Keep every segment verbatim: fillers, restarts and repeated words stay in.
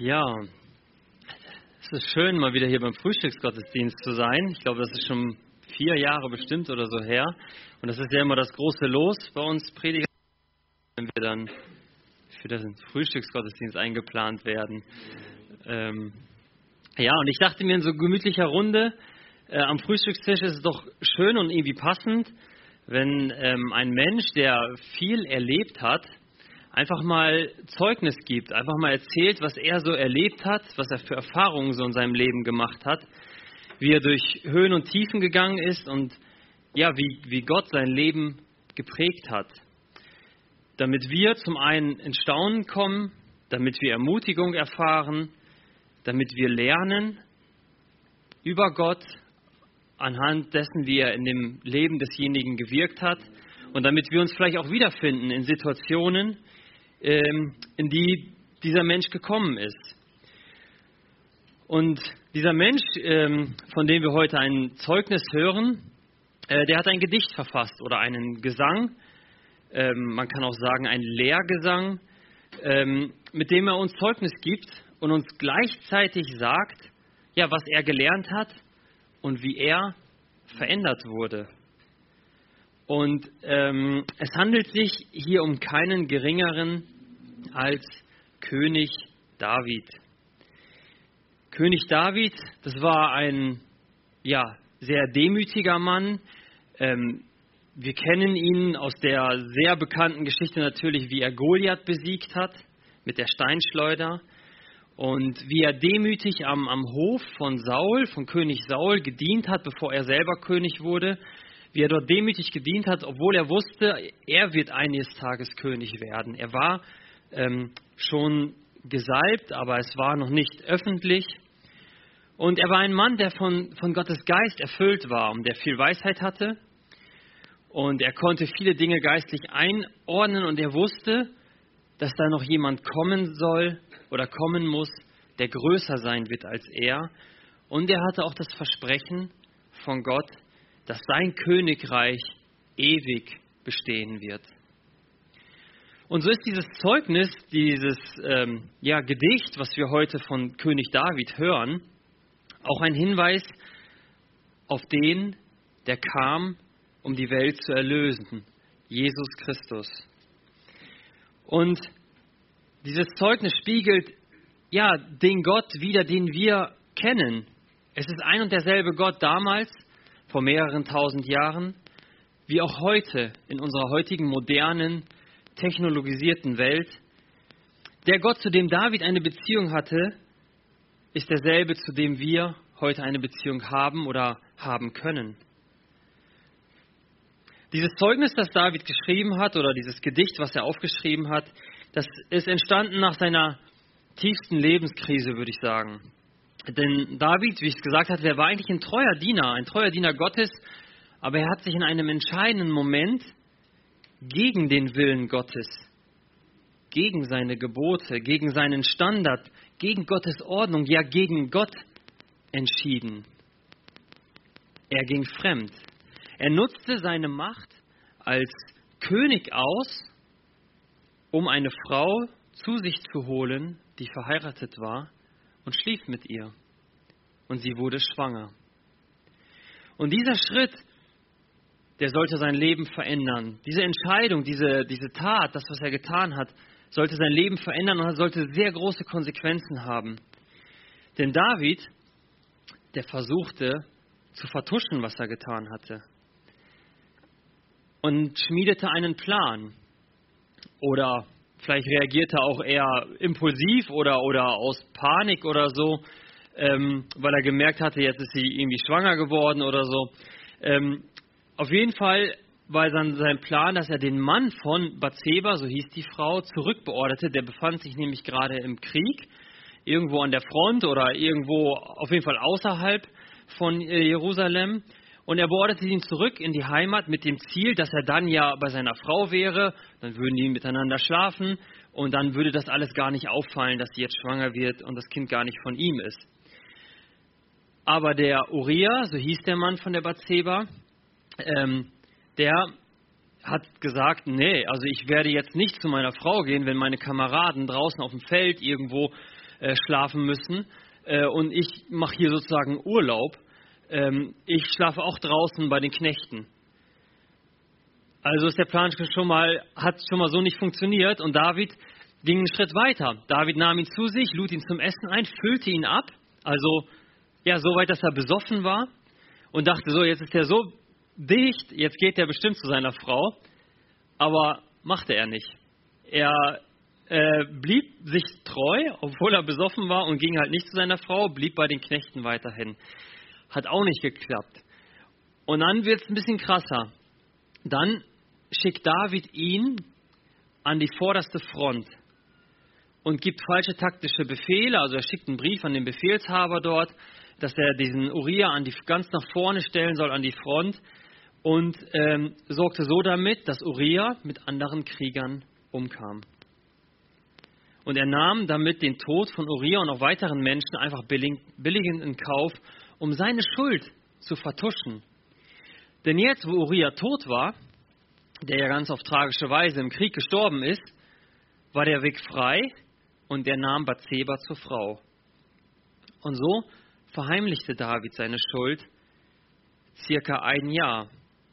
Ja, es ist schön, mal wieder hier beim Frühstücksgottesdienst zu sein. Ich glaube, das ist schon vier Jahre bestimmt oder so her. Und das ist ja immer das große Los bei uns Prediger, wenn wir dann für den Frühstücksgottesdienst eingeplant werden. Ähm, ja, und ich dachte mir, in so gemütlicher Runde äh, am Frühstückstisch ist es doch schön und irgendwie passend, wenn ähm, ein Mensch, der viel erlebt hat, einfach mal Zeugnis gibt, einfach mal erzählt, was er so erlebt hat, was er für Erfahrungen so in seinem Leben gemacht hat, wie er durch Höhen und Tiefen gegangen ist und ja, wie, wie Gott sein Leben geprägt hat. Damit wir zum einen in Staunen kommen, damit wir Ermutigung erfahren, damit wir lernen über Gott anhand dessen, wie er in dem Leben desjenigen gewirkt hat und damit wir uns vielleicht auch wiederfinden in Situationen, in die dieser Mensch gekommen ist. Und dieser Mensch, von dem wir heute ein Zeugnis hören, der hat ein Gedicht verfasst oder einen Gesang, man kann auch sagen ein Lehrgesang, mit dem er uns Zeugnis gibt und uns gleichzeitig sagt, ja, was er gelernt hat und wie er verändert wurde. Und ähm, es handelt sich hier um keinen geringeren als König David. König David, das war ein ja, sehr demütiger Mann. Ähm, wir kennen ihn aus der sehr bekannten Geschichte natürlich, wie er Goliath besiegt hat mit der Steinschleuder. Und wie er demütig am, am Hof von Saul, von König Saul, gedient hat, bevor er selber König wurde. Wie er dort demütig gedient hat, obwohl er wusste, er wird eines Tages König werden. Er war ähm, schon gesalbt, aber es war noch nicht öffentlich. Und er war ein Mann, der von, von Gottes Geist erfüllt war und der viel Weisheit hatte. Und er konnte viele Dinge geistlich einordnen und er wusste, dass da noch jemand kommen soll oder kommen muss, der größer sein wird als er. Und er hatte auch das Versprechen von Gott, dass sein Königreich ewig bestehen wird. Und so ist dieses Zeugnis, dieses ähm, ja, Gedicht, was wir heute von König David hören, auch ein Hinweis auf den, der kam, um die Welt zu erlösen, Jesus Christus. Und dieses Zeugnis spiegelt ja den Gott wider, den wir kennen. Es ist ein und derselbe Gott damals, vor mehreren tausend Jahren, wie auch heute in unserer heutigen modernen, technologisierten Welt. Der Gott, zu dem David eine Beziehung hatte, ist derselbe, zu dem wir heute eine Beziehung haben oder haben können. Dieses Zeugnis, das David geschrieben hat, oder dieses Gedicht, was er aufgeschrieben hat, das ist entstanden nach seiner tiefsten Lebenskrise, würde ich sagen. Denn David, wie ich es gesagt hatte, der war eigentlich ein treuer Diener, ein treuer Diener Gottes, aber er hat sich in einem entscheidenden Moment gegen den Willen Gottes, gegen seine Gebote, gegen seinen Standard, gegen Gottes Ordnung, ja gegen Gott entschieden. Er ging fremd. Er nutzte seine Macht als König aus, um eine Frau zu sich zu holen, die verheiratet war, und schlief mit ihr. Und sie wurde schwanger. Und dieser Schritt, der sollte sein Leben verändern. Diese Entscheidung, diese, diese Tat, das, was er getan hat, sollte sein Leben verändern und sollte sehr große Konsequenzen haben. Denn David, der versuchte zu vertuschen, was er getan hatte. Und schmiedete einen Plan. Oder vielleicht reagierte er auch eher impulsiv oder, oder aus Panik oder so, ähm, weil er gemerkt hatte, jetzt ist sie irgendwie schwanger geworden oder so. Ähm, auf jeden Fall war dann sein Plan, dass er den Mann von Bathseba, so hieß die Frau, zurückbeorderte. Der befand sich nämlich gerade im Krieg, irgendwo an der Front oder irgendwo auf jeden Fall außerhalb von Jerusalem. Und er beorderte ihn zurück in die Heimat mit dem Ziel, dass er dann ja bei seiner Frau wäre, dann würden die miteinander schlafen und dann würde das alles gar nicht auffallen, dass sie jetzt schwanger wird und das Kind gar nicht von ihm ist. Aber der Uriah, so hieß der Mann von der Bathseba, ähm, der hat gesagt, nee, also ich werde jetzt nicht zu meiner Frau gehen, wenn meine Kameraden draußen auf dem Feld irgendwo äh, schlafen müssen äh, und ich mache hier sozusagen Urlaub. Ähm, ich schlafe auch draußen bei den Knechten. Also ist der Plan schon mal, hat schon mal so nicht funktioniert und David ging einen Schritt weiter. David nahm ihn zu sich, lud ihn zum Essen ein, füllte ihn ab, also ja, so weit, dass er besoffen war und dachte so, jetzt ist er so dicht, jetzt geht er bestimmt zu seiner Frau, aber machte er nicht. Er äh, blieb sich treu, obwohl er besoffen war und ging halt nicht zu seiner Frau, blieb bei den Knechten weiterhin. Hat auch nicht geklappt. Und dann wird es ein bisschen krasser. Dann schickt David ihn an die vorderste Front und gibt falsche taktische Befehle. Also er schickt einen Brief an den Befehlshaber dort, dass er diesen Uriah an die, ganz nach vorne stellen soll, an die Front. Und ähm, sorgte so damit, dass Uriah mit anderen Kriegern umkam. Und er nahm damit den Tod von Uriah und auch weiteren Menschen einfach billig, billigend in Kauf, um seine Schuld zu vertuschen. Denn jetzt, wo Uriah tot war, der ja ganz auf tragische Weise im Krieg gestorben ist, war der Weg frei und er nahm Bathseba zur Frau. Und so verheimlichte David seine Schuld circa ein Jahr.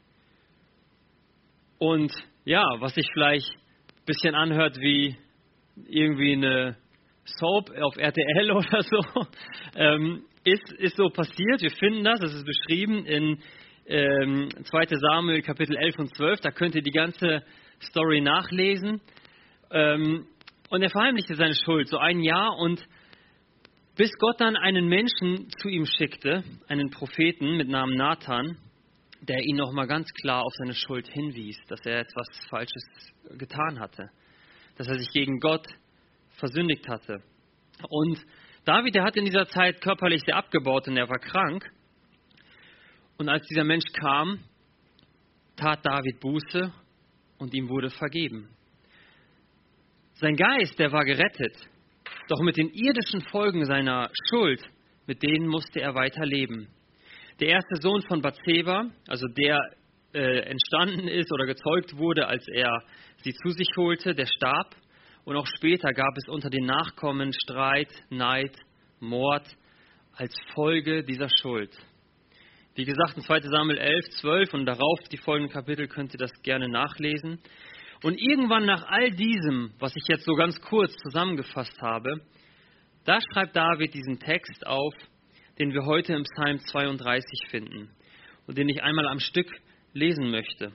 Und ja, was sich vielleicht ein bisschen anhört wie irgendwie eine Soap auf R T L oder so, ähm, ist, ist so passiert. Wir finden das, das ist beschrieben in ähm, zweiter Samuel Kapitel elf und zwölf. Da könnt ihr die ganze Story nachlesen. Ähm, und er verheimlichte seine Schuld so ein Jahr und bis Gott dann einen Menschen zu ihm schickte, einen Propheten mit Namen Nathan, der ihn nochmal ganz klar auf seine Schuld hinwies, dass er etwas Falsches getan hatte, dass er sich gegen Gott versündigt hatte. Und David, der hat in dieser Zeit körperlich sehr abgebaut und er war krank. Und als dieser Mensch kam, tat David Buße und ihm wurde vergeben. Sein Geist, der war gerettet, doch mit den irdischen Folgen seiner Schuld, mit denen musste er weiter leben. Der erste Sohn von Bathseba, also der äh, entstanden ist oder gezeugt wurde, als er sie zu sich holte, der starb. Und auch später gab es unter den Nachkommen Streit, Neid, Mord als Folge dieser Schuld. Wie gesagt, in zweiter Samuel elf, zwölf und darauf die folgenden Kapitel könnt ihr das gerne nachlesen. Und irgendwann nach all diesem, was ich jetzt so ganz kurz zusammengefasst habe, da schreibt David diesen Text auf, den wir heute im Psalm zweiunddreißig finden und den ich einmal am Stück lesen möchte.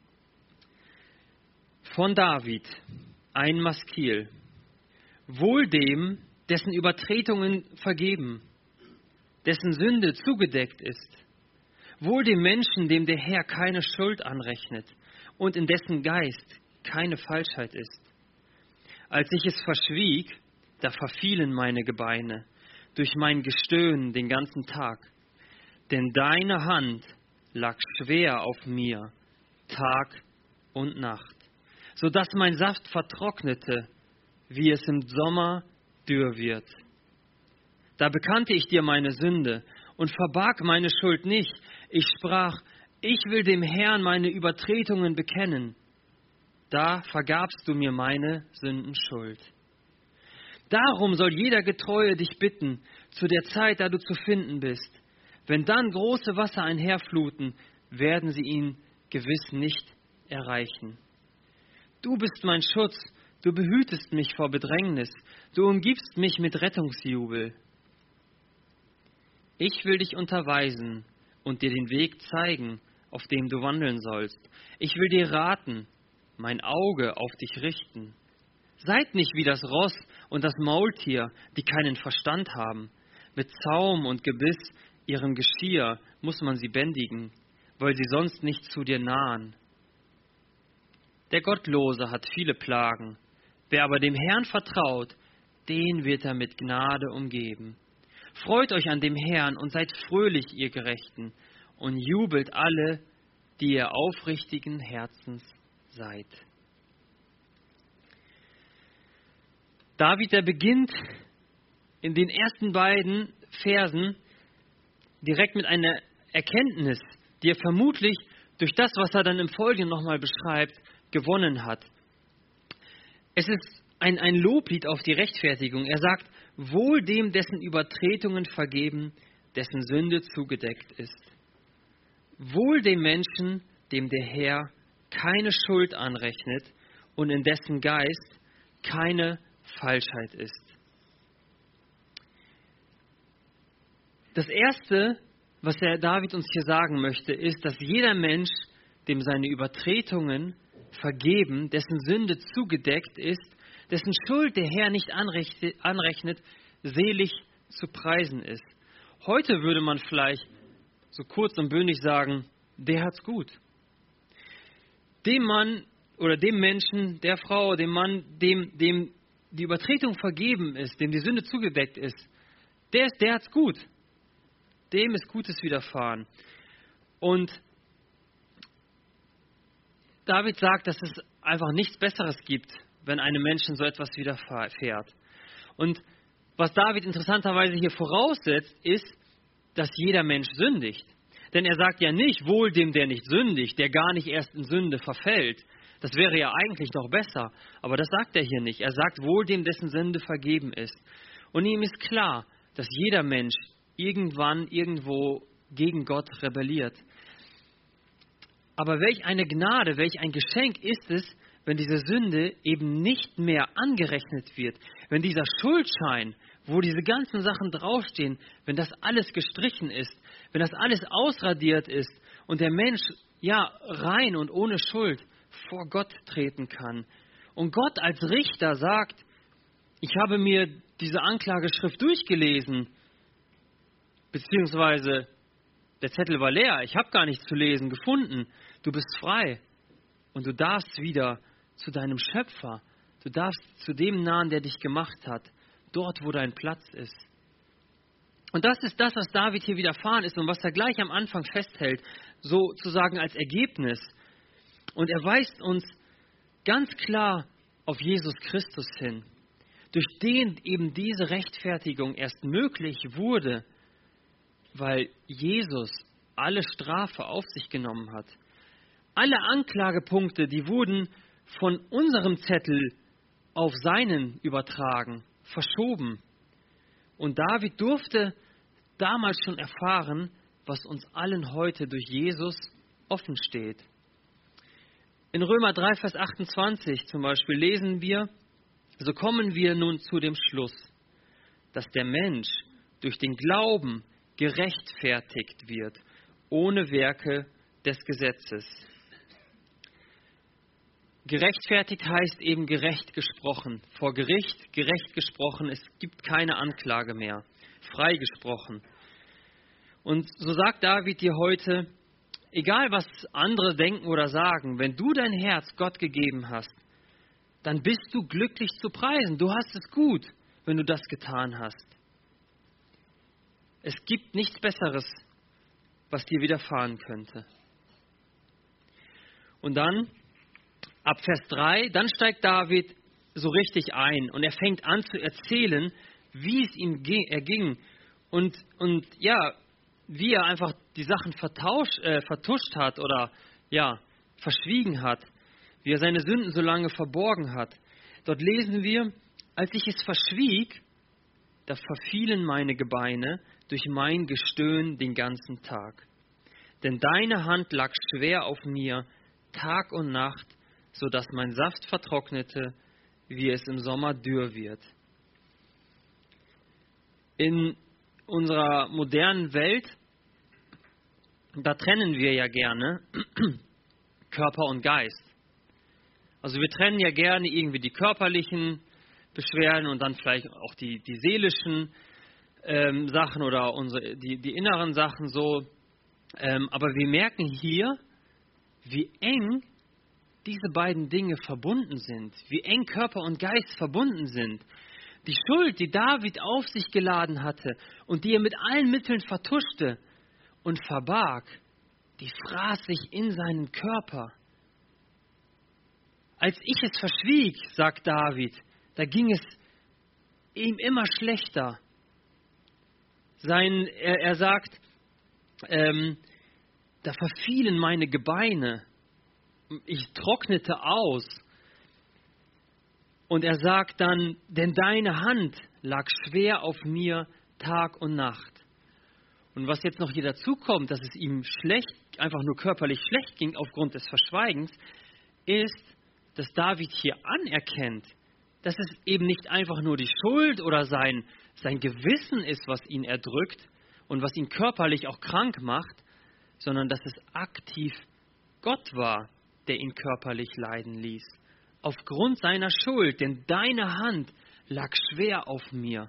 Von David, ein Maskil. Wohl dem, dessen Übertretungen vergeben, dessen Sünde zugedeckt ist. Wohl dem Menschen, dem der Herr keine Schuld anrechnet und in dessen Geist keine Falschheit ist. Als ich es verschwieg, da verfielen meine Gebeine durch mein Gestöhn den ganzen Tag. Denn deine Hand lag schwer auf mir, Tag und Nacht, so dass mein Saft vertrocknete, wie es im Sommer dürr wird. Da bekannte ich dir meine Sünde und verbarg meine Schuld nicht. Ich sprach, ich will dem Herrn meine Übertretungen bekennen. Da vergabst du mir meine Sündenschuld. Darum soll jeder Getreue dich bitten, zu der Zeit, da du zu finden bist. Wenn dann große Wasser einherfluten, werden sie ihn gewiss nicht erreichen. Du bist mein Schutz, du behütest mich vor Bedrängnis, du umgibst mich mit Rettungsjubel. Ich will dich unterweisen und dir den Weg zeigen, auf dem du wandeln sollst. Ich will dir raten, mein Auge auf dich richten. Seid nicht wie das Ross und das Maultier, die keinen Verstand haben. Mit Zaum und Gebiss, ihrem Geschirr, muss man sie bändigen, weil sie sonst nicht zu dir nahen. Der Gottlose hat viele Plagen. Wer aber dem Herrn vertraut, den wird er mit Gnade umgeben. Freut euch an dem Herrn und seid fröhlich, ihr Gerechten, und jubelt alle, die ihr aufrichtigen Herzens seid. David, der beginnt in den ersten beiden Versen direkt mit einer Erkenntnis, die er vermutlich durch das, was er dann im Folgenden nochmal beschreibt, gewonnen hat. Es ist ein, ein Loblied auf die Rechtfertigung. Er sagt, wohl dem, dessen Übertretungen vergeben, dessen Sünde zugedeckt ist. Wohl dem Menschen, dem der Herr keine Schuld anrechnet und in dessen Geist keine Falschheit ist. Das Erste, was der David uns hier sagen möchte, ist, dass jeder Mensch, dem seine Übertretungen vergeben, dessen Sünde zugedeckt ist, dessen Schuld der Herr nicht anrechnet, selig zu preisen ist. Heute würde man vielleicht so kurz und bündig sagen, der hat's gut. Dem Mann oder dem Menschen, der Frau, dem Mann, dem, dem die Übertretung vergeben ist, dem die Sünde zugedeckt ist, der, der hat's gut. Dem ist Gutes widerfahren. Und David sagt, dass es einfach nichts Besseres gibt, wenn einem Menschen so etwas widerfährt. Und was David interessanterweise hier voraussetzt, ist, dass jeder Mensch sündigt. Denn er sagt ja nicht, wohl dem, der nicht sündigt, der gar nicht erst in Sünde verfällt. Das wäre ja eigentlich noch besser. Aber das sagt er hier nicht. Er sagt, wohl dem, dessen Sünde vergeben ist. Und ihm ist klar, dass jeder Mensch irgendwann, irgendwo gegen Gott rebelliert. Aber welch eine Gnade, welch ein Geschenk ist es, wenn diese Sünde eben nicht mehr angerechnet wird. Wenn dieser Schuldschein, wo diese ganzen Sachen draufstehen, wenn das alles gestrichen ist, wenn das alles ausradiert ist und der Mensch ja rein und ohne Schuld vor Gott treten kann. Und Gott als Richter sagt, ich habe mir diese Anklageschrift durchgelesen, beziehungsweise der Zettel war leer, ich habe gar nichts zu lesen gefunden. Du bist frei und du darfst wieder zu deinem Schöpfer. Du darfst zu dem nahen, der dich gemacht hat, dort, wo dein Platz ist. Und das ist das, was David hier widerfahren ist und was er gleich am Anfang festhält, sozusagen als Ergebnis. Und er weist uns ganz klar auf Jesus Christus hin, durch den eben diese Rechtfertigung erst möglich wurde, weil Jesus alle Strafe auf sich genommen hat. Alle Anklagepunkte, die wurden von unserem Zettel auf seinen übertragen, verschoben. Und David durfte damals schon erfahren, was uns allen heute durch Jesus offen steht. In Römer drei, Vers achtundzwanzig zum Beispiel lesen wir, so kommen wir nun zu dem Schluss, dass der Mensch durch den Glauben gerechtfertigt wird, ohne Werke des Gesetzes. Gerechtfertigt heißt eben gerecht gesprochen. Vor Gericht gerecht gesprochen, es gibt keine Anklage mehr. Freigesprochen. Und so sagt David dir heute, egal was andere denken oder sagen, wenn du dein Herz Gott gegeben hast, dann bist du glücklich zu preisen. Du hast es gut, wenn du das getan hast. Es gibt nichts Besseres, was dir widerfahren könnte. Und dann, ab Vers drei, dann steigt David so richtig ein und er fängt an zu erzählen, wie es ihm erging und, und ja, wie er einfach die Sachen vertauscht, äh, vertuscht hat oder ja, verschwiegen hat, wie er seine Sünden so lange verborgen hat. Dort lesen wir, als ich es verschwieg, da verfielen meine Gebeine durch mein Gestöhn den ganzen Tag. Denn deine Hand lag schwer auf mir, Tag und Nacht, so dass mein Saft vertrocknete, wie es im Sommer dürr wird. In unserer modernen Welt, da trennen wir ja gerne Körper und Geist. Also wir trennen ja gerne irgendwie die körperlichen Beschwerden und dann vielleicht auch die, die seelischen ähm, Sachen oder unsere, die, die inneren Sachen so. Ähm, aber wir merken hier, wie eng diese beiden Dinge verbunden sind, wie eng Körper und Geist verbunden sind. Die Schuld, die David auf sich geladen hatte und die er mit allen Mitteln vertuschte und verbarg, die fraß sich in seinen Körper. Als ich es verschwieg, sagt David, da ging es ihm immer schlechter. Sein, er, er sagt, ähm, da verfielen meine Gebeine. Ich trocknete aus. Und er sagt dann, denn deine Hand lag schwer auf mir Tag und Nacht. Und was jetzt noch hier dazu kommt, dass es ihm schlecht, einfach nur körperlich schlecht ging aufgrund des Verschweigens, ist, dass David hier anerkennt, dass es eben nicht einfach nur die Schuld oder sein, sein Gewissen ist, was ihn erdrückt und was ihn körperlich auch krank macht, sondern dass es aktiv Gott war, der ihn körperlich leiden ließ. Aufgrund seiner Schuld, denn deine Hand lag schwer auf mir.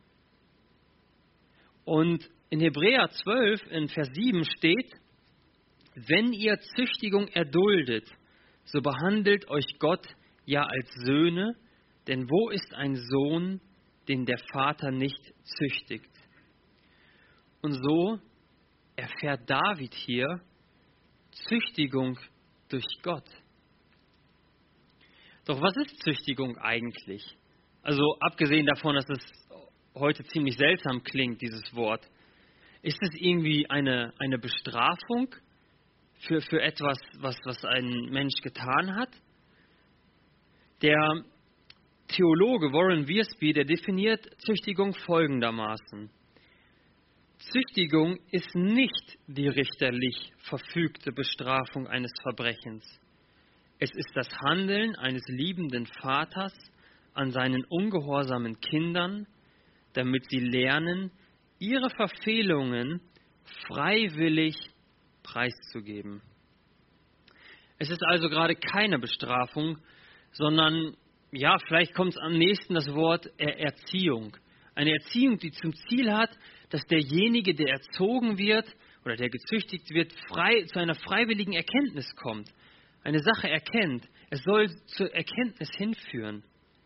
Und in Hebräer zwölf, in Vers sieben steht, wenn ihr Züchtigung erduldet, so behandelt euch Gott ja als Söhne, denn wo ist ein Sohn, den der Vater nicht züchtigt? Und so erfährt David hier Züchtigung durch Gott. Doch was ist Züchtigung eigentlich? Also abgesehen davon, dass es heute ziemlich seltsam klingt, dieses Wort, ist es irgendwie eine, eine Bestrafung für, für etwas, was, was ein Mensch getan hat? Der Theologe Warren Wiersbe, der definiert Züchtigung folgendermaßen. Züchtigung ist nicht die richterlich verfügte Bestrafung eines Verbrechens. Es ist das Handeln eines liebenden Vaters an seinen ungehorsamen Kindern, damit sie lernen, ihre Verfehlungen freiwillig preiszugeben. Es ist also gerade keine Bestrafung, sondern, ja, vielleicht kommt es am nächsten das Wort Erziehung. Eine Erziehung, die zum Ziel hat, dass derjenige, der erzogen wird oder der gezüchtigt wird, frei, zu einer freiwilligen Erkenntnis kommt. Eine Sache erkennt. Es soll zur Erkenntnis hinführen.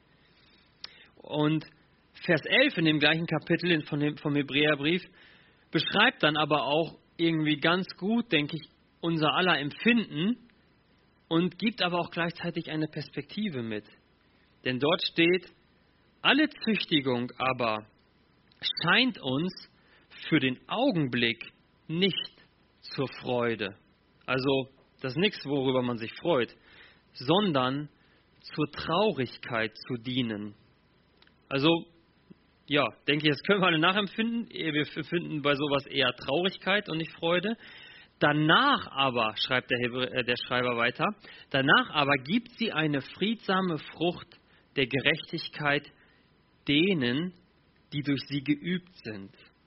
Und Vers elf in dem gleichen Kapitel von dem, vom Hebräerbrief beschreibt dann aber auch irgendwie ganz gut, denke ich, unser aller Empfinden und gibt aber auch gleichzeitig eine Perspektive mit. Denn dort steht, alle Züchtigung aber scheint uns für den Augenblick nicht zur Freude. Also das ist nichts, worüber man sich freut, sondern zur Traurigkeit zu dienen. Also, ja, denke ich, das können wir alle nachempfinden. Wir finden bei sowas eher Traurigkeit und nicht Freude. Danach aber, schreibt der, Hebr- äh, der Schreiber weiter, danach aber gibt sie eine friedsame Frucht der Gerechtigkeit denen, die durch sie geübt sind.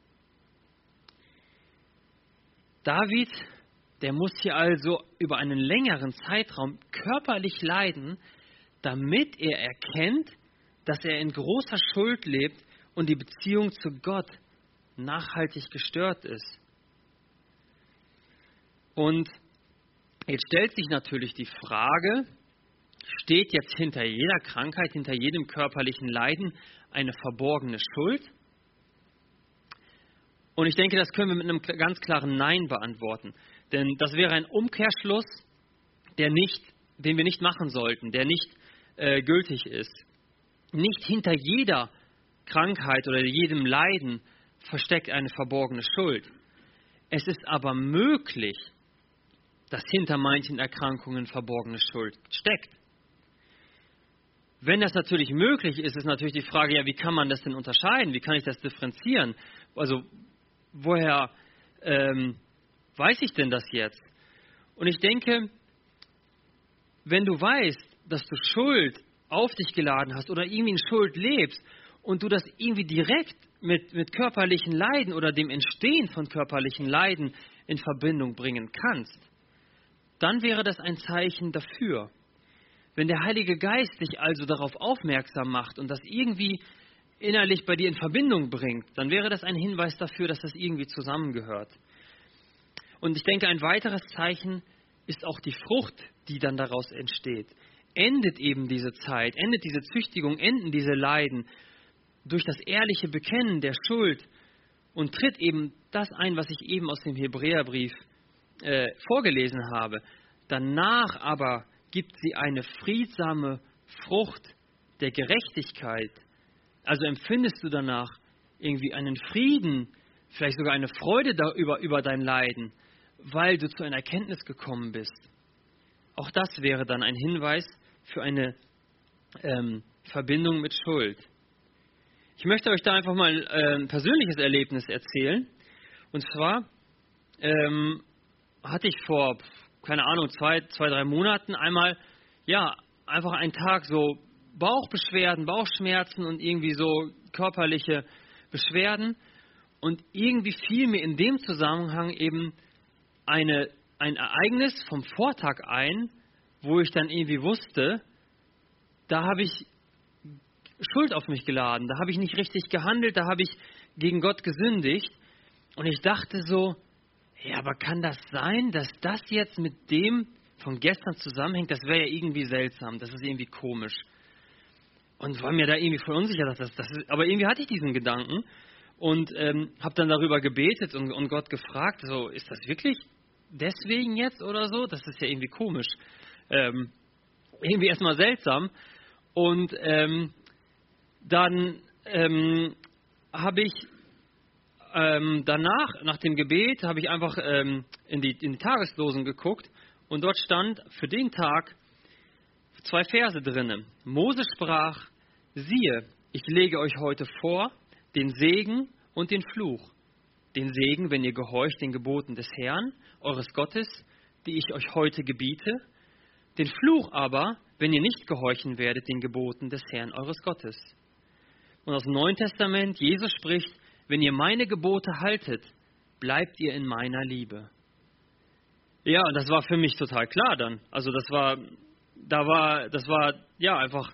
David, der muss hier also über einen längeren Zeitraum körperlich leiden, damit er erkennt, dass er in großer Schuld lebt und die Beziehung zu Gott nachhaltig gestört ist. Und jetzt stellt sich natürlich die Frage, steht jetzt hinter jeder Krankheit, hinter jedem körperlichen Leiden eine verborgene Schuld? Und ich denke, das können wir mit einem ganz klaren Nein beantworten. Denn das wäre ein Umkehrschluss, der nicht, den wir nicht machen sollten, der nicht äh, gültig ist. Nicht hinter jeder Krankheit oder jedem Leiden versteckt eine verborgene Schuld. Es ist aber möglich, dass hinter manchen Erkrankungen verborgene Schuld steckt. Wenn das natürlich möglich ist, ist natürlich die Frage, ja, wie kann man das denn unterscheiden? Wie kann ich das differenzieren? Also, woher ähm, weiß ich denn das jetzt? Und ich denke, wenn du weißt, dass du Schuld auf dich geladen hast oder irgendwie in Schuld lebst und du das irgendwie direkt mit, mit körperlichen Leiden oder dem Entstehen von körperlichen Leiden in Verbindung bringen kannst, dann wäre das ein Zeichen dafür. Wenn der Heilige Geist dich also darauf aufmerksam macht und das irgendwie innerlich bei dir in Verbindung bringt, dann wäre das ein Hinweis dafür, dass das irgendwie zusammengehört. Und ich denke, ein weiteres Zeichen ist auch die Frucht, die dann daraus entsteht. Endet eben diese Zeit, endet diese Züchtigung, enden diese Leiden durch das ehrliche Bekennen der Schuld und tritt eben das ein, was ich eben aus dem Hebräerbrief äh, vorgelesen habe. Danach aber gibt sie eine friedsame Frucht der Gerechtigkeit. Also empfindest du danach irgendwie einen Frieden, vielleicht sogar eine Freude darüber, über dein Leiden, weil du zu einer Erkenntnis gekommen bist. Auch das wäre dann ein Hinweis für eine ähm, Verbindung mit Schuld. Ich möchte euch da einfach mal äh, ein persönliches Erlebnis erzählen. Und zwar ähm, hatte ich vor, keine Ahnung, zwei, zwei, drei Monaten einmal, ja, einfach einen Tag so Bauchbeschwerden, Bauchschmerzen und irgendwie so körperliche Beschwerden. Und irgendwie fiel mir in dem Zusammenhang eben eine, ein Ereignis vom Vortag ein, wo ich dann irgendwie wusste, da habe ich Schuld auf mich geladen, da habe ich nicht richtig gehandelt, da habe ich gegen Gott gesündigt. Und ich dachte so, ja, aber kann das sein, dass das jetzt mit dem von gestern zusammenhängt? Das wäre ja irgendwie seltsam, das ist irgendwie komisch. Und war mir da irgendwie voll unsicher, dass das, das ist, aber irgendwie hatte ich diesen Gedanken und ähm, habe dann darüber gebetet und, und Gott gefragt, so, ist das wirklich deswegen jetzt oder so? Das ist ja irgendwie komisch. Ähm, irgendwie erstmal seltsam. Und ähm, dann ähm, habe ich ähm, danach, nach dem Gebet, habe ich einfach ähm, in, die, in die Tageslosen geguckt und dort stand für den Tag zwei Verse drinnen. Mose sprach, siehe, ich lege euch heute vor den Segen und den Fluch. Den Segen, wenn ihr gehorcht den Geboten des Herrn, eures Gottes, die ich euch heute gebiete. Den Fluch aber, wenn ihr nicht gehorchen werdet den Geboten des Herrn, eures Gottes. Und aus dem Neuen Testament, Jesus spricht, wenn ihr meine Gebote haltet, bleibt ihr in meiner Liebe. Ja, und das war für mich total klar dann. Also das war, da war, das war ja einfach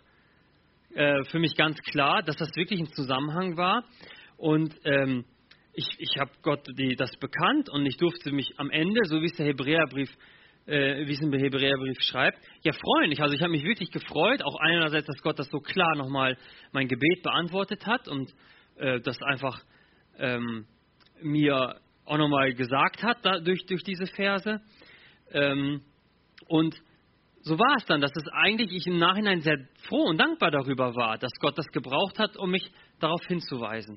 äh, für mich ganz klar, dass das wirklich ein Zusammenhang war. Und ähm, ich, ich habe Gott die, das bekannt und ich durfte mich am Ende, so wie es der Hebräerbrief, äh, wie es im Hebräerbrief schreibt, ja freuen. Ich, also ich habe mich wirklich gefreut, auch einerseits, dass Gott das so klar nochmal mein Gebet beantwortet hat und äh, das einfach ähm, mir auch nochmal gesagt hat da, durch, durch diese Verse. Ähm, und so war es dann, dass es eigentlich ich im Nachhinein sehr froh und dankbar darüber war, dass Gott das gebraucht hat, um mich darauf hinzuweisen.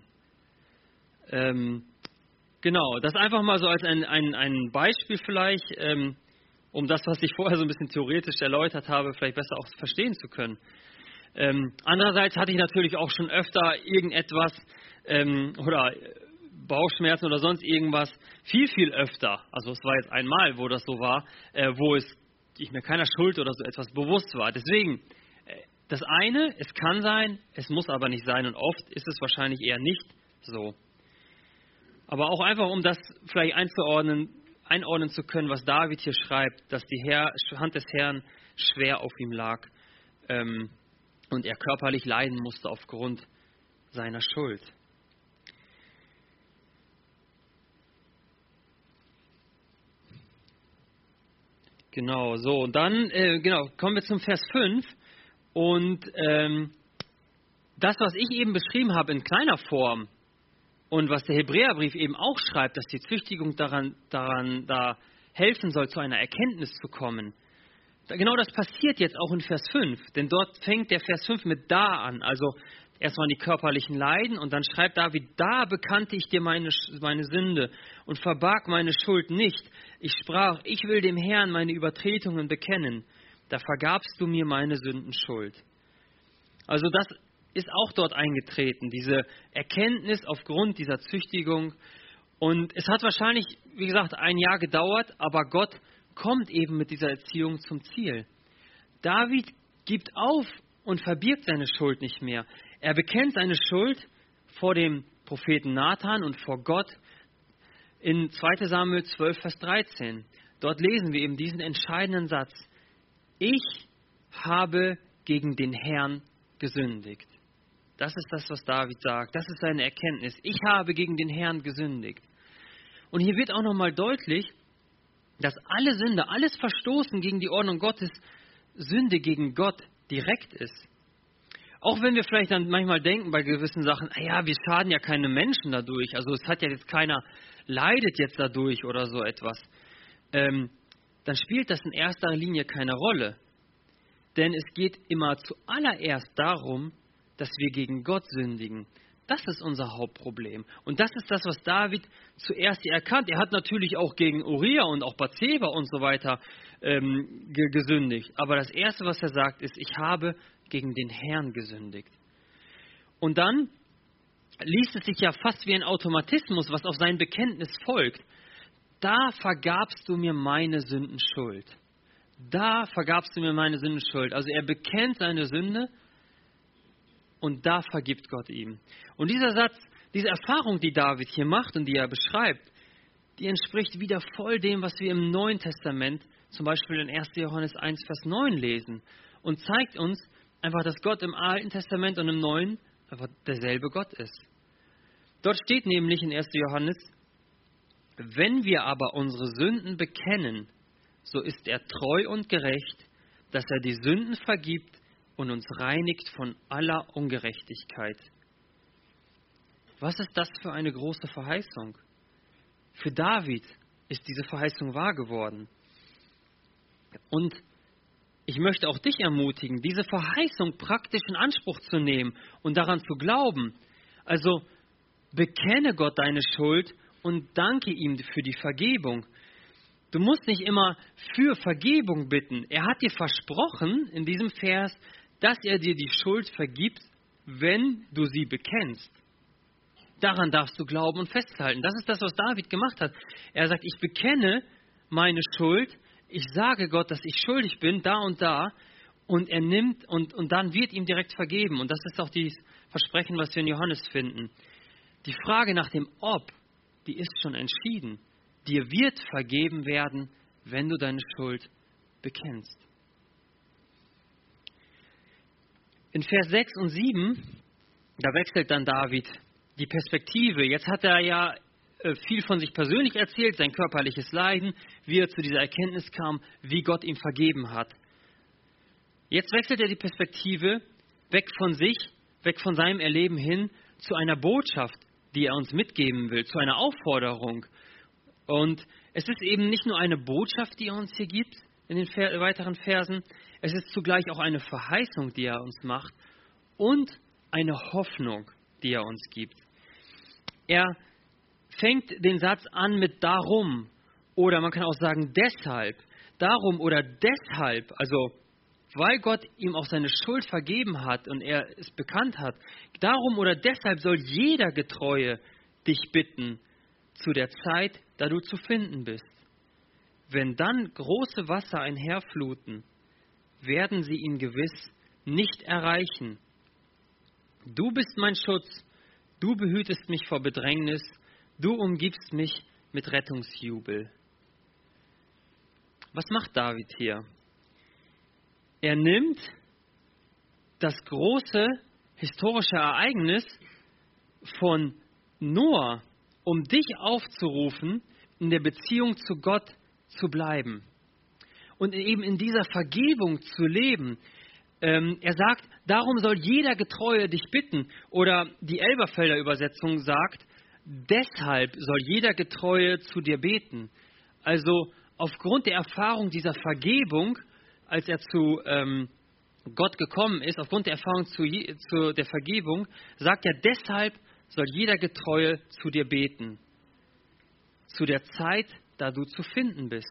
Ähm, genau, das einfach mal so als ein, ein, ein Beispiel vielleicht, ähm, um das, was ich vorher so ein bisschen theoretisch erläutert habe, vielleicht besser auch verstehen zu können. Ähm, andererseits hatte ich natürlich auch schon öfter irgendetwas ähm, oder Bauchschmerzen oder sonst irgendwas viel, viel öfter. Also es war jetzt einmal, wo das so war, äh, wo es ich mir keiner Schuld oder so etwas bewusst war. Deswegen, äh, das eine, es kann sein, es muss aber nicht sein und oft ist es wahrscheinlich eher nicht so. Aber auch einfach, um das vielleicht einzuordnen, einordnen zu können, was David hier schreibt, dass die Herr, Hand des Herrn schwer auf ihm lag ähm, und er körperlich leiden musste aufgrund seiner Schuld. Genau, so, und dann äh, genau, kommen wir zum Vers fünf. Und ähm, das, was ich eben beschrieben habe in kleiner Form und was der Hebräerbrief eben auch schreibt, dass die Züchtigung daran, daran da helfen soll, zu einer Erkenntnis zu kommen. Da, genau das passiert jetzt auch in Vers fünf, denn dort fängt der Vers fünf mit da an. Also erstmal die körperlichen Leiden und dann schreibt David, da bekannte ich dir meine, meine Sünde und verbarg meine Schuld nicht. Ich sprach, ich will dem Herrn meine Übertretungen bekennen. Da vergabst du mir meine Sündenschuld. Also das ist auch dort eingetreten, diese Erkenntnis aufgrund dieser Züchtigung. Und es hat wahrscheinlich, wie gesagt, ein Jahr gedauert, aber Gott kommt eben mit dieser Erziehung zum Ziel. David gibt auf und verbirgt seine Schuld nicht mehr. Er bekennt seine Schuld vor dem Propheten Nathan und vor Gott in zweiter Samuel zwölf, Vers dreizehn. Dort lesen wir eben diesen entscheidenden Satz. Ich habe gegen den Herrn gesündigt. Das ist das, was David sagt. Das ist seine Erkenntnis. Ich habe gegen den Herrn gesündigt. Und hier wird auch nochmal deutlich, dass alle Sünde, alles Verstoßen gegen die Ordnung Gottes, Sünde gegen Gott direkt ist. Auch wenn wir vielleicht dann manchmal denken bei gewissen Sachen, ah ja, wir schaden ja keine Menschen dadurch, also es hat ja jetzt keiner, leidet jetzt dadurch oder so etwas, ähm, dann spielt das in erster Linie keine Rolle. Denn es geht immer zuallererst darum, dass wir gegen Gott sündigen. Das ist unser Hauptproblem. Und das ist das, was David zuerst hier erkannt. Er hat natürlich auch gegen Uriah und auch Bathseba und so weiter ähm, ge- gesündigt. Aber das Erste, was er sagt, ist, ich habe gegen den Herrn gesündigt. Und dann liest es sich ja fast wie ein Automatismus, was auf sein Bekenntnis folgt. Da vergabst du mir meine Sündenschuld. Da vergabst du mir meine Sündenschuld. Also er bekennt seine Sünde und da vergibt Gott ihm. Und dieser Satz, diese Erfahrung, die David hier macht und die er beschreibt, die entspricht wieder voll dem, was wir im Neuen Testament, zum Beispiel in erster Johannes eins, Vers neun lesen und zeigt uns einfach, dass Gott im Alten Testament und im Neuen einfach derselbe Gott ist. Dort steht nämlich in erster Johannes, wenn wir aber unsere Sünden bekennen, so ist er treu und gerecht, dass er die Sünden vergibt und uns reinigt von aller Ungerechtigkeit. Was ist das für eine große Verheißung? Für David ist diese Verheißung wahr geworden. Und ich möchte auch dich ermutigen, diese Verheißung praktisch in Anspruch zu nehmen und daran zu glauben. Also bekenne Gott deine Schuld und danke ihm für die Vergebung. Du musst nicht immer für Vergebung bitten. Er hat dir versprochen in diesem Vers, dass er dir die Schuld vergibt, wenn du sie bekennst. Daran darfst du glauben und festhalten. Das ist das, was David gemacht hat. Er sagt, ich bekenne meine Schuld, ich sage Gott, dass ich schuldig bin, da und da, und er nimmt, und, und dann wird ihm direkt vergeben. Und das ist auch das Versprechen, was wir in Johannes finden. Die Frage nach dem Ob, die ist schon entschieden. Dir wird vergeben werden, wenn du deine Schuld bekennst. In Vers sechs und sieben, da wechselt dann David die Perspektive. Jetzt hat er ja viel von sich persönlich erzählt, sein körperliches Leiden, wie er zu dieser Erkenntnis kam, wie Gott ihm vergeben hat. Jetzt wechselt er die Perspektive weg von sich, weg von seinem Erleben hin zu einer Botschaft, die er uns mitgeben will, zu einer Aufforderung. Und es ist eben nicht nur eine Botschaft, die er uns hier gibt in den weiteren Versen, es ist zugleich auch eine Verheißung, die er uns macht und eine Hoffnung, die er uns gibt. Er fängt den Satz an mit darum oder man kann auch sagen deshalb. Darum oder deshalb, also weil Gott ihm auch seine Schuld vergeben hat und er es bekannt hat, darum oder deshalb soll jeder Getreue dich bitten zu der Zeit, da du zu finden bist. Wenn dann große Wasser einherfluten, werden sie ihn gewiss nicht erreichen. Du bist mein Schutz, du behütest mich vor Bedrängnis, du umgibst mich mit Rettungsjubel. Was macht David hier? Er nimmt das große historische Ereignis von Noah, um dich aufzurufen, in der Beziehung zu Gott zu bleiben und eben in dieser Vergebung zu leben. Ähm, er sagt, darum soll jeder Getreue dich bitten. Oder die Elberfelder Übersetzung sagt, deshalb soll jeder Getreue zu dir beten. Also aufgrund der Erfahrung dieser Vergebung, als er zu ähm, Gott gekommen ist, aufgrund der Erfahrung zu, zu der Vergebung, sagt er, deshalb soll jeder Getreue zu dir beten. Zu der Zeit, da du zu finden bist.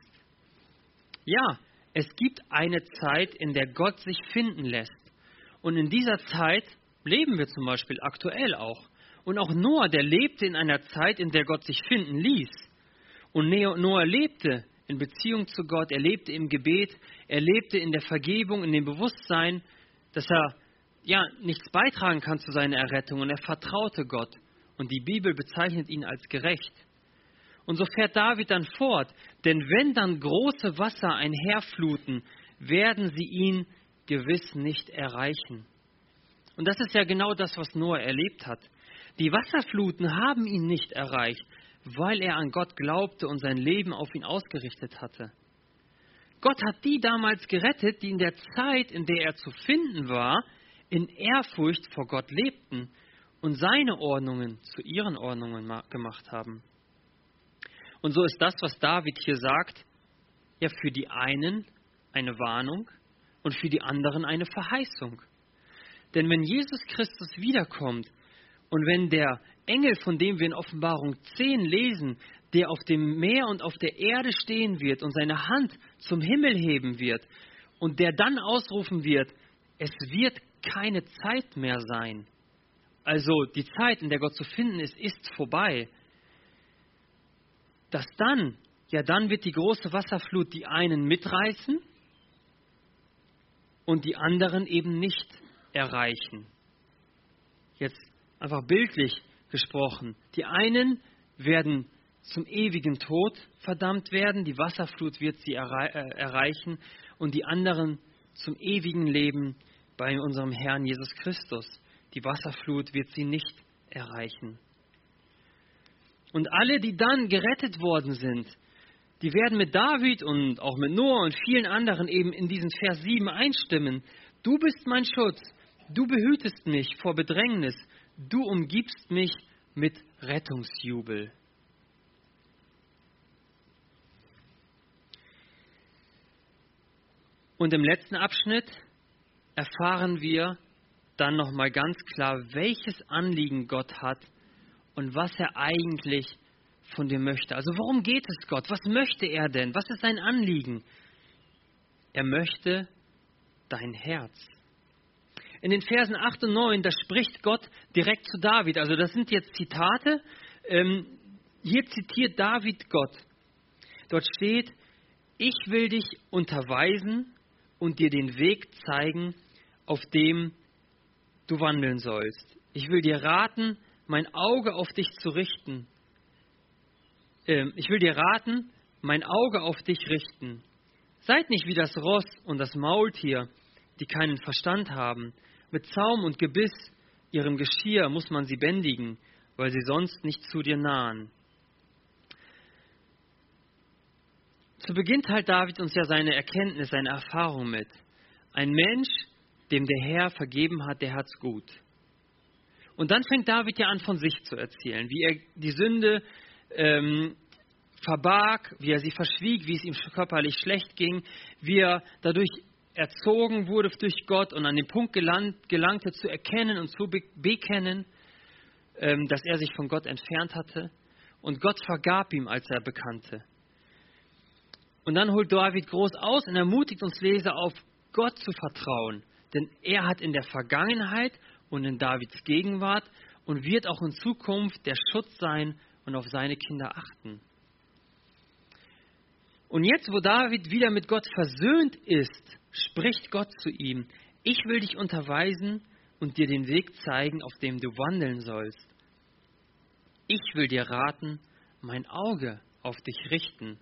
Ja, es gibt eine Zeit, in der Gott sich finden lässt. Und in dieser Zeit leben wir zum Beispiel aktuell auch. Und auch Noah, der lebte in einer Zeit, in der Gott sich finden ließ. Und Noah lebte in Beziehung zu Gott, er lebte im Gebet, er lebte in der Vergebung, in dem Bewusstsein, dass er ja nichts beitragen kann zu seiner Errettung. Und er vertraute Gott. Und die Bibel bezeichnet ihn als gerecht. Und so fährt David dann fort, denn wenn dann große Wasser einherfluten, werden sie ihn gewiss nicht erreichen. Und das ist ja genau das, was Noah erlebt hat. Die Wasserfluten haben ihn nicht erreicht, weil er an Gott glaubte und sein Leben auf ihn ausgerichtet hatte. Gott hat die damals gerettet, die in der Zeit, in der er zu finden war, in Ehrfurcht vor Gott lebten und seine Ordnungen zu ihren Ordnungen gemacht haben. Und so ist das, was David hier sagt, ja für die einen eine Warnung und für die anderen eine Verheißung. Denn wenn Jesus Christus wiederkommt und wenn der Engel, von dem wir in Offenbarung zehn lesen, der auf dem Meer und auf der Erde stehen wird und seine Hand zum Himmel heben wird und der dann ausrufen wird, es wird keine Zeit mehr sein, also die Zeit, in der Gott zu finden ist, ist vorbei, dass dann, ja dann wird die große Wasserflut die einen mitreißen und die anderen eben nicht erreichen. Jetzt einfach bildlich gesprochen. Die einen werden zum ewigen Tod verdammt werden, die Wasserflut wird sie errei- äh, erreichen und die anderen zum ewigen Leben bei unserem Herrn Jesus Christus. Die Wasserflut wird sie nicht erreichen. Und alle, die dann gerettet worden sind, die werden mit David und auch mit Noah und vielen anderen eben in diesen Vers sieben einstimmen. Du bist mein Schutz, du behütest mich vor Bedrängnis, du umgibst mich mit Rettungsjubel. Und im letzten Abschnitt erfahren wir dann nochmal ganz klar, welches Anliegen Gott hat und was er eigentlich von dir möchte. Also worum geht es Gott? Was möchte er denn? Was ist sein Anliegen? Er möchte dein Herz. In den Versen acht und neun, da spricht Gott direkt zu David. Also das sind jetzt Zitate. Ähm, hier zitiert David Gott. Dort steht, ich will dich unterweisen und dir den Weg zeigen, auf dem du wandeln sollst. Ich will dir raten, mein Auge auf dich zu richten. Ähm, ich will dir raten, mein Auge auf dich richten. Seid nicht wie das Ross und das Maultier, die keinen Verstand haben. Mit Zaum und Gebiss, ihrem Geschirr, muss man sie bändigen, weil sie sonst nicht zu dir nahen. So beginnt halt David uns ja seine Erkenntnis, seine Erfahrung mit. Ein Mensch, dem der Herr vergeben hat, der hat's gut. Und dann fängt David ja an, von sich zu erzählen, wie er die Sünde ähm, verbarg, wie er sie verschwieg, wie es ihm körperlich schlecht ging, wie er dadurch erzogen wurde durch Gott und an den Punkt gelangt, gelangte, zu erkennen und zu be- bekennen, ähm, dass er sich von Gott entfernt hatte. Und Gott vergab ihm, als er bekannte. Und dann holt David groß aus und ermutigt uns Leser auf, Gott zu vertrauen. Denn er hat in der Vergangenheit und in Davids Gegenwart und wird auch in Zukunft der Schutz sein und auf seine Kinder achten. Und jetzt, wo David wieder mit Gott versöhnt ist, spricht Gott zu ihm, ich will dich unterweisen und dir den Weg zeigen, auf dem du wandeln sollst. Ich will dir raten, mein Auge auf dich richten.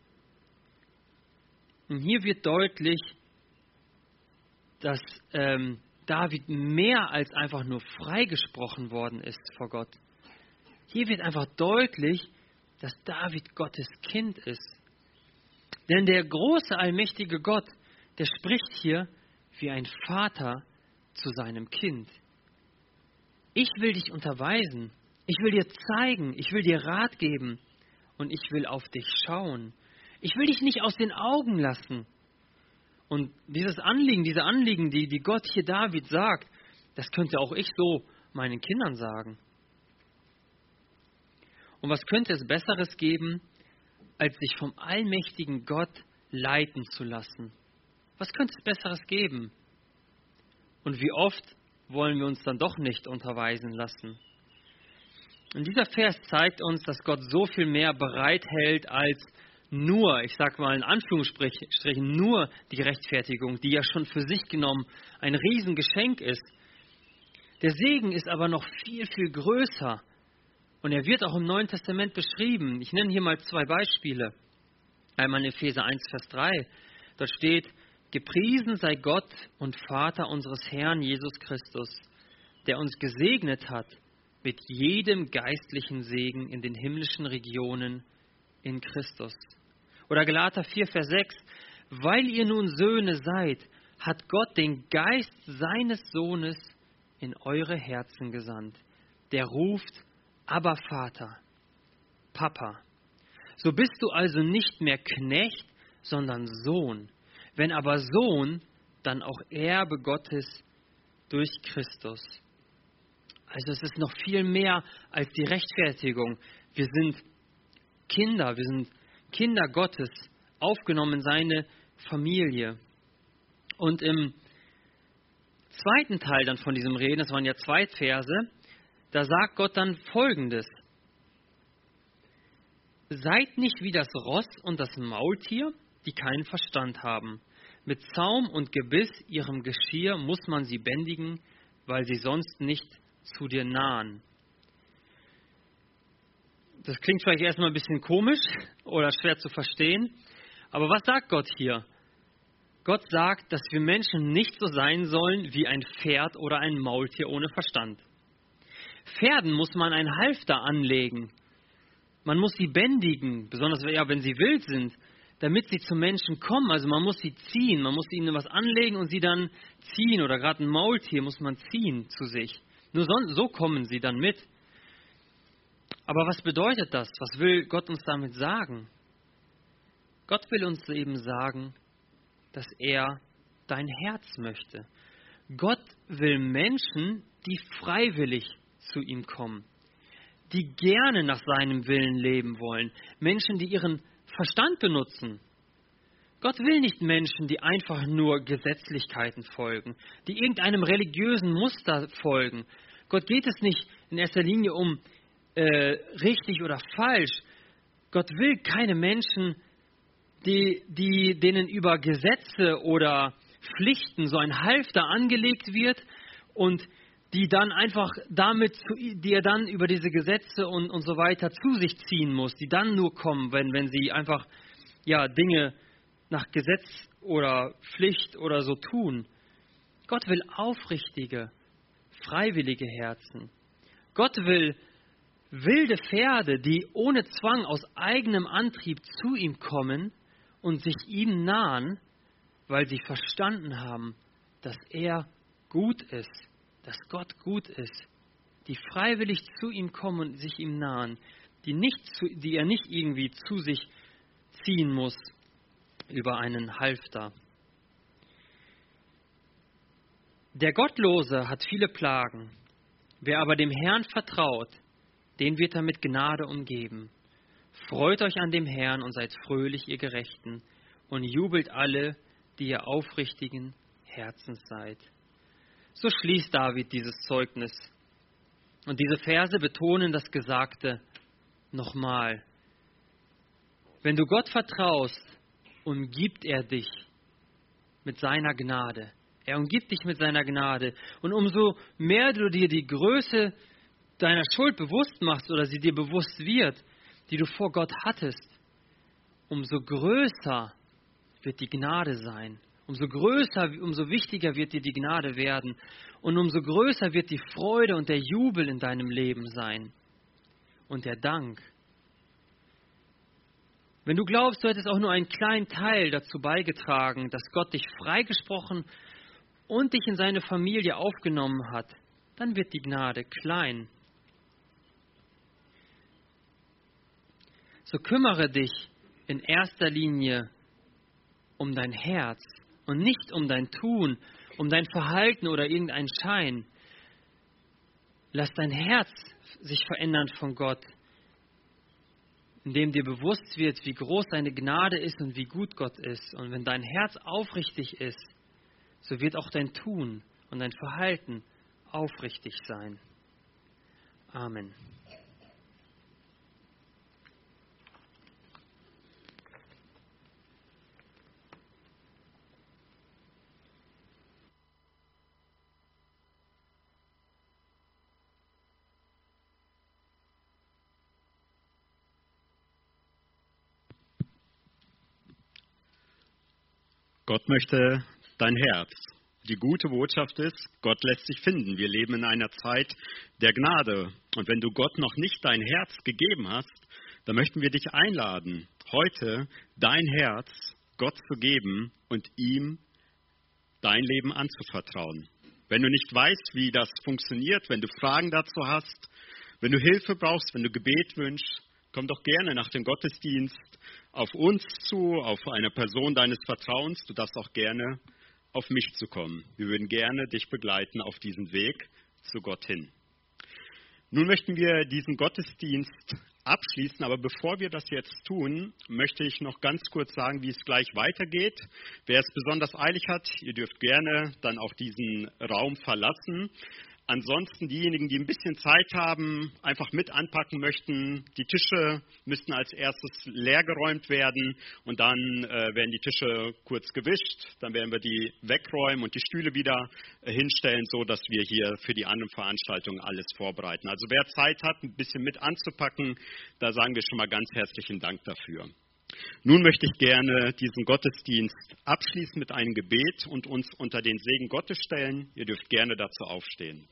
Und hier wird deutlich, dass ähm, David mehr als einfach nur freigesprochen worden ist vor Gott. Hier wird einfach deutlich, dass David Gottes Kind ist. Denn der große, allmächtige Gott, der spricht hier wie ein Vater zu seinem Kind. Ich will dich unterweisen, ich will dir zeigen, ich will dir Rat geben und ich will auf dich schauen. Ich will dich nicht aus den Augen lassen. Und dieses Anliegen, diese Anliegen, die, die Gott hier David sagt, das könnte auch ich so meinen Kindern sagen. Und was könnte es Besseres geben, als sich vom allmächtigen Gott leiten zu lassen? Was könnte es Besseres geben? Und wie oft wollen wir uns dann doch nicht unterweisen lassen? Und dieser Vers zeigt uns, dass Gott so viel mehr bereithält als nur, ich sage mal in Anführungsstrichen, nur die Rechtfertigung, die ja schon für sich genommen ein Riesengeschenk ist. Der Segen ist aber noch viel, viel größer. Und er wird auch im Neuen Testament beschrieben. Ich nenne hier mal zwei Beispiele. Einmal in Epheser eins, Vers drei. Dort steht, gepriesen sei Gott und Vater unseres Herrn Jesus Christus, der uns gesegnet hat mit jedem geistlichen Segen in den himmlischen Regionen in Christus. Oder Galater vier, Vers sechs. Weil ihr nun Söhne seid, hat Gott den Geist seines Sohnes in eure Herzen gesandt. Der ruft, aber Vater, Papa. So bist du also nicht mehr Knecht, sondern Sohn. Wenn aber Sohn, dann auch Erbe Gottes durch Christus. Also es ist noch viel mehr als die Rechtfertigung. Wir sind Kinder, wir sind Kinder Gottes, aufgenommen in seine Familie. Und im zweiten Teil dann von diesem Reden, das waren ja zwei Verse, da sagt Gott dann Folgendes. Seid nicht wie das Ross und das Maultier, die keinen Verstand haben. Mit Zaum und Gebiss, ihrem Geschirr, muss man sie bändigen, weil sie sonst nicht zu dir nahen. Das klingt vielleicht erstmal ein bisschen komisch oder schwer zu verstehen, aber was sagt Gott hier? Gott sagt, dass wir Menschen nicht so sein sollen wie ein Pferd oder ein Maultier ohne Verstand. Pferden muss man ein Halfter anlegen. Man muss sie bändigen, besonders ja, wenn sie wild sind, damit sie zum Menschen kommen. Also man muss sie ziehen, man muss ihnen was anlegen und sie dann ziehen. Oder gerade ein Maultier muss man ziehen zu sich. Nur so, so kommen sie dann mit. Aber was bedeutet das? Was will Gott uns damit sagen? Gott will uns eben sagen, dass er dein Herz möchte. Gott will Menschen, die freiwillig zu ihm kommen, die gerne nach seinem Willen leben wollen, Menschen, die ihren Verstand benutzen. Gott will nicht Menschen, die einfach nur Gesetzlichkeiten folgen, die irgendeinem religiösen Muster folgen. Gott geht es nicht in erster Linie um äh, richtig oder falsch. Gott will keine Menschen, die, die, denen über Gesetze oder Pflichten so ein Halfter angelegt wird und die dann einfach damit, die er dann über diese Gesetze und, und so weiter zu sich ziehen muss, die dann nur kommen, wenn, wenn sie einfach ja, Dinge nach Gesetz oder Pflicht oder so tun. Gott will aufrichtige, freiwillige Herzen. Gott will wilde Pferde, die ohne Zwang aus eigenem Antrieb zu ihm kommen und sich ihm nahen, weil sie verstanden haben, dass er gut ist, dass Gott gut ist, die freiwillig zu ihm kommen und sich ihm nahen, die, nicht zu, die er nicht irgendwie zu sich ziehen muss über einen Halfter. Der Gottlose hat viele Plagen, wer aber dem Herrn vertraut, den wird er mit Gnade umgeben. Freut euch an dem Herrn und seid fröhlich, ihr Gerechten, und jubelt alle, die ihr aufrichtigen Herzens seid. So schließt David dieses Zeugnis. Und diese Verse betonen das Gesagte nochmal. Wenn du Gott vertraust, umgibt er dich mit seiner Gnade. Er umgibt dich mit seiner Gnade. Und umso mehr du dir die Größe deiner Schuld bewusst machst oder sie dir bewusst wird, die du vor Gott hattest, umso größer wird die Gnade sein. Umso größer, umso wichtiger wird dir die Gnade werden. Und umso größer wird die Freude und der Jubel in deinem Leben sein. Und der Dank. Wenn du glaubst, du hättest auch nur einen kleinen Teil dazu beigetragen, dass Gott dich freigesprochen und dich in seine Familie aufgenommen hat, dann wird die Gnade klein. So kümmere dich in erster Linie um dein Herz und nicht um dein Tun, um dein Verhalten oder irgendeinen Schein. Lass dein Herz sich verändern von Gott, indem dir bewusst wird, wie groß deine Gnade ist und wie gut Gott ist. Und wenn dein Herz aufrichtig ist, so wird auch dein Tun und dein Verhalten aufrichtig sein. Amen. Gott möchte dein Herz. Die gute Botschaft ist, Gott lässt sich finden. Wir leben in einer Zeit der Gnade. Und wenn du Gott noch nicht dein Herz gegeben hast, dann möchten wir dich einladen, heute dein Herz Gott zu geben und ihm dein Leben anzuvertrauen. Wenn du nicht weißt, wie das funktioniert, wenn du Fragen dazu hast, wenn du Hilfe brauchst, wenn du Gebet wünschst, komm doch gerne nach dem Gottesdienst auf uns zu, auf eine Person deines Vertrauens. Du darfst auch gerne auf mich zu kommen. Wir würden gerne dich begleiten auf diesen Weg zu Gott hin. Nun möchten wir diesen Gottesdienst abschließen, aber bevor wir das jetzt tun, möchte ich noch ganz kurz sagen, wie es gleich weitergeht. Wer es besonders eilig hat, ihr dürft gerne dann auch diesen Raum verlassen. ansonsten diejenigen, die ein bisschen Zeit haben, einfach mit anpacken möchten. Die Tische müssten als erstes leergeräumt werden und dann äh, werden die Tische kurz gewischt. Dann werden wir die wegräumen und die Stühle wieder äh, hinstellen, so dass wir hier für die anderen Veranstaltungen alles vorbereiten. Also wer Zeit hat, ein bisschen mit anzupacken, da sagen wir schon mal ganz herzlichen Dank dafür. Nun möchte ich gerne diesen Gottesdienst abschließen mit einem Gebet und uns unter den Segen Gottes stellen. Ihr dürft gerne dazu aufstehen.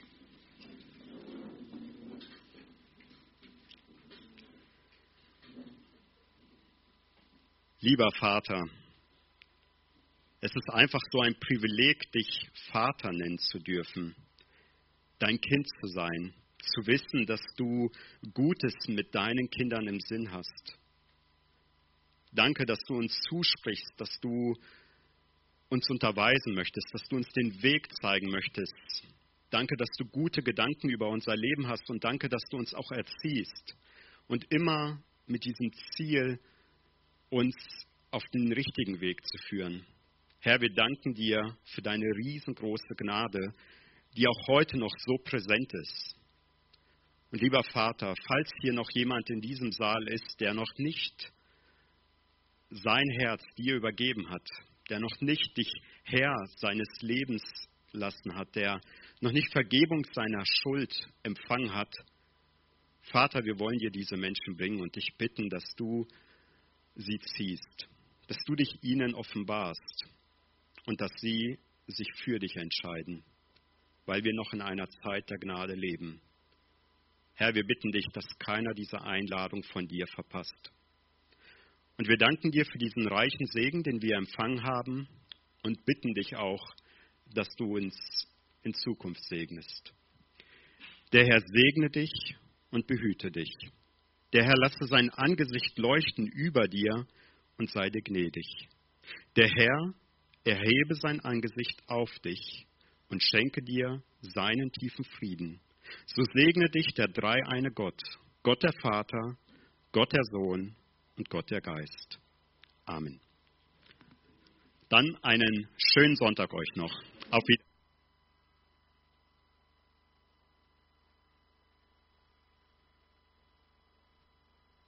Lieber Vater, es ist einfach so ein Privileg, dich Vater nennen zu dürfen, dein Kind zu sein, zu wissen, dass du Gutes mit deinen Kindern im Sinn hast. Danke, dass du uns zusprichst, dass du uns unterweisen möchtest, dass du uns den Weg zeigen möchtest. Danke, dass du gute Gedanken über unser Leben hast und danke, dass du uns auch erziehst und immer mit diesem Ziel, uns auf den richtigen Weg zu führen. Herr, wir danken dir für deine riesengroße Gnade, die auch heute noch so präsent ist. Und lieber Vater, falls hier noch jemand in diesem Saal ist, der noch nicht sein Herz dir übergeben hat, der noch nicht dich Herr seines Lebens lassen hat, der noch nicht Vergebung seiner Schuld empfangen hat. Vater, wir wollen dir diese Menschen bringen und dich bitten, dass du sie ziehst, dass du dich ihnen offenbarst und dass sie sich für dich entscheiden, weil wir noch in einer Zeit der Gnade leben. Herr, wir bitten dich, dass keiner diese Einladung von dir verpasst. Und wir danken dir für diesen reichen Segen, den wir empfangen haben und bitten dich auch, dass du uns in Zukunft segnest. Der Herr segne dich und behüte dich. Der Herr lasse sein Angesicht leuchten über dir und sei dir gnädig. Der Herr erhebe sein Angesicht auf dich und schenke dir seinen tiefen Frieden. So segne dich der dreieine Gott, Gott der Vater, Gott der Sohn und Gott der Geist. Amen. Dann einen schönen Sonntag euch noch. Auf Wiedersehen.